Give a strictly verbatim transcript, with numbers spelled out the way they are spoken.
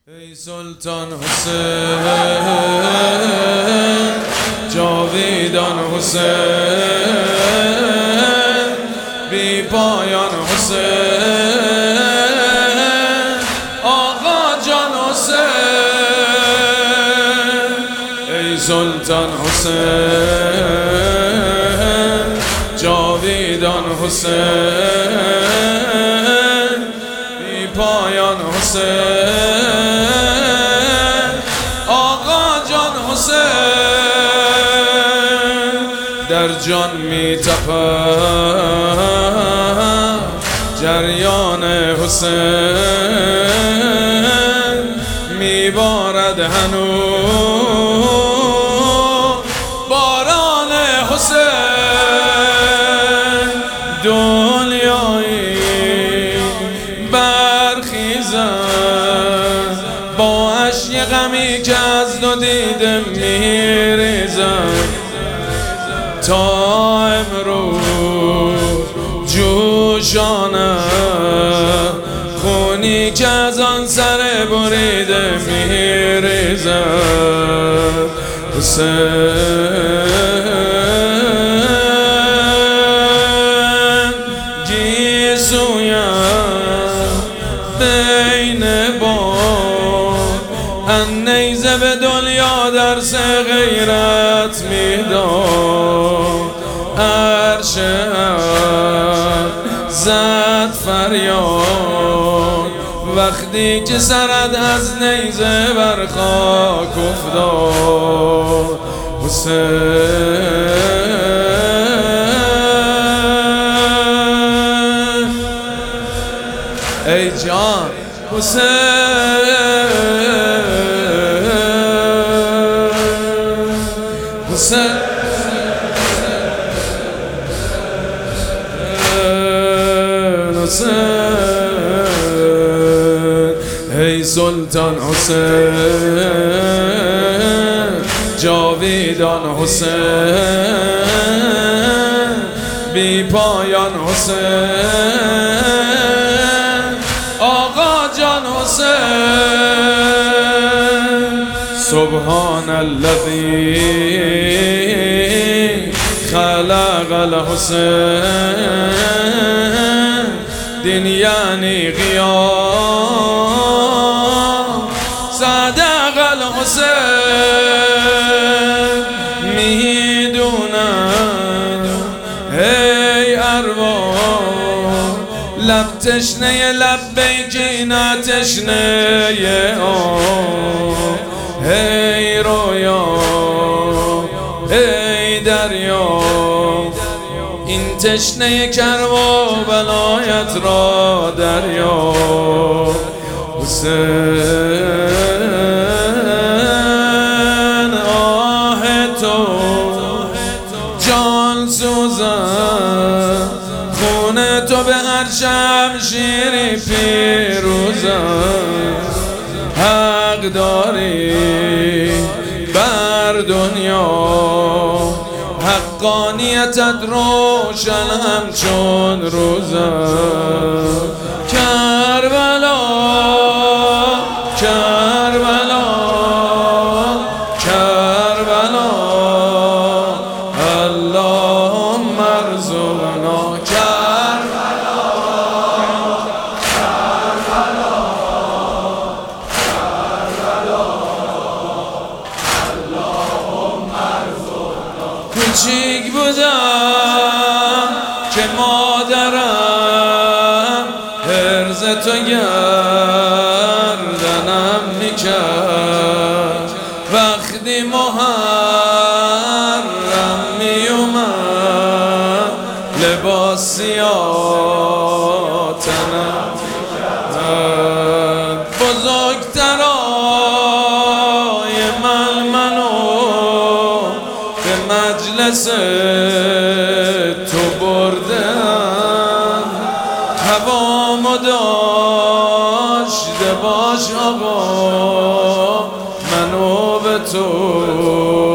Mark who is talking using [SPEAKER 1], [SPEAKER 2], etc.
[SPEAKER 1] ای سلطان حسین جاویدان حسین بی پایان حسین آقا جان حسین ای سلطان حسین جاویدان حسین بی پایان حسین در جان می تپد جریان حسین می بارد هنوز باران حسین دنیایی برخیزد با اشک غمی که از دو دیده می ریزد تا امروز جوشانه خونی که از آن سر بریده میریزد حسین گیسویم بین باد النیزه به دنیا درس غیرت میداد عرش زد فریاد وقتی که سرت از نیزه بر خاک افتاد حسین ای جان حسین حسین ای سلطان حسین جاویدان حسین بی پایان حسین آقا جان حسین سبحان الذی خلق الحسین دین یعنی قیام صدق الحسین میدونم ای ارواح لب تشنه لبیکی نه تشنه آه ای رویا ای دریا این تشنه کرب و بلایت را دریا حسین آه تو جان سوزم خون تو به هر شمشیری پیروزم حق داری بر دنیا حقانیتت روشن همچون روزم کربلا کربلا کربلا اللهم ارزقنا کربلا کربلا کربلا اللهم ارزقنا کوچیک بودم که مادرم حرز تو گردنم میکرد وقتی محرم میومد لباس سیاه تنم میکرد بزرگترای من منو به مجلس تو بردم هوامو داشته باش آقا منو به تو